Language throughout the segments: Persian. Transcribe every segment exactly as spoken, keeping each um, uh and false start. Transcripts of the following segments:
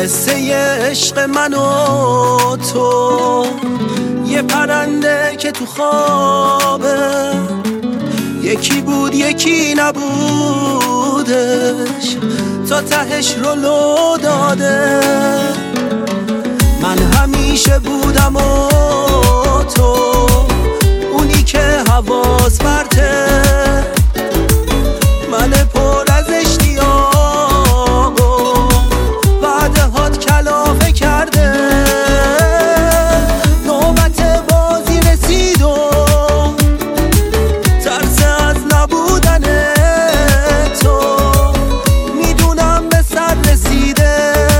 قصه عشق من و تو، یه پرنده که تو خوابه، یکی بود یکی نبودش، تا تهش رو لو داده. من همیشه بودم و تو اونی که حواس برته، من پر از اشتیاق و وعده هات کلافه کرده. نوبت بازی رسید و ترس از نبودن تو، میدونم به سر رسیده،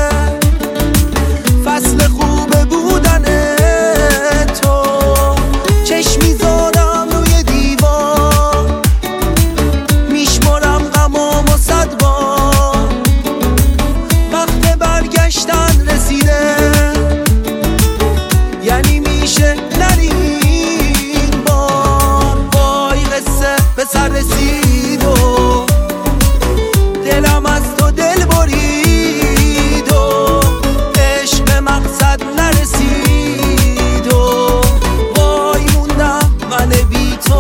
فصل خوب بودن تو. چشم میذارم روی دیوار، میشمارم غمام و صد بار، وقت برگشتن رسیده، یعنی میشه نرین بار. وای قصه به سر رسید و دلم از تو دل برید و عشق به مقصد نرسید و وای موندم من بی تو.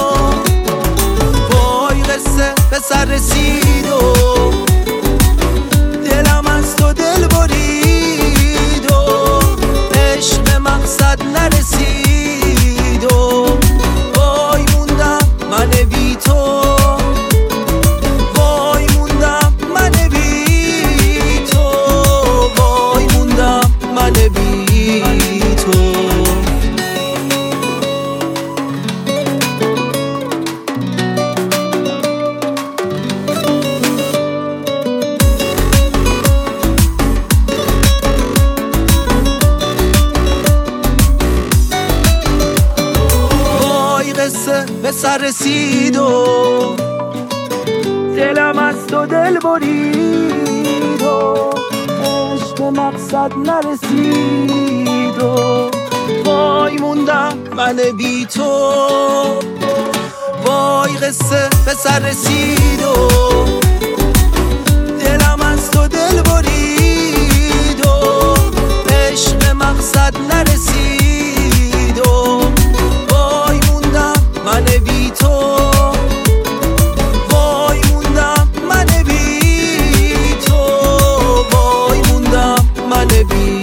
وای قصه به سر رسید و دلم از تو دل برید و عشق به مقصد نرسید و وای موندم من بی تو. وای موندم من بی تو، وای موندم من بی تو. وای قصه به سر رسید و دلم از تو دل برید و عشق به مقصد نرسید و وای موندم من بی تو. وای قصه به سر رسید و دلم از تو دل برید و عشق به مقصد نرسید و وای موندم من بی تو. وای موندم من بی تو، وای موندم من بی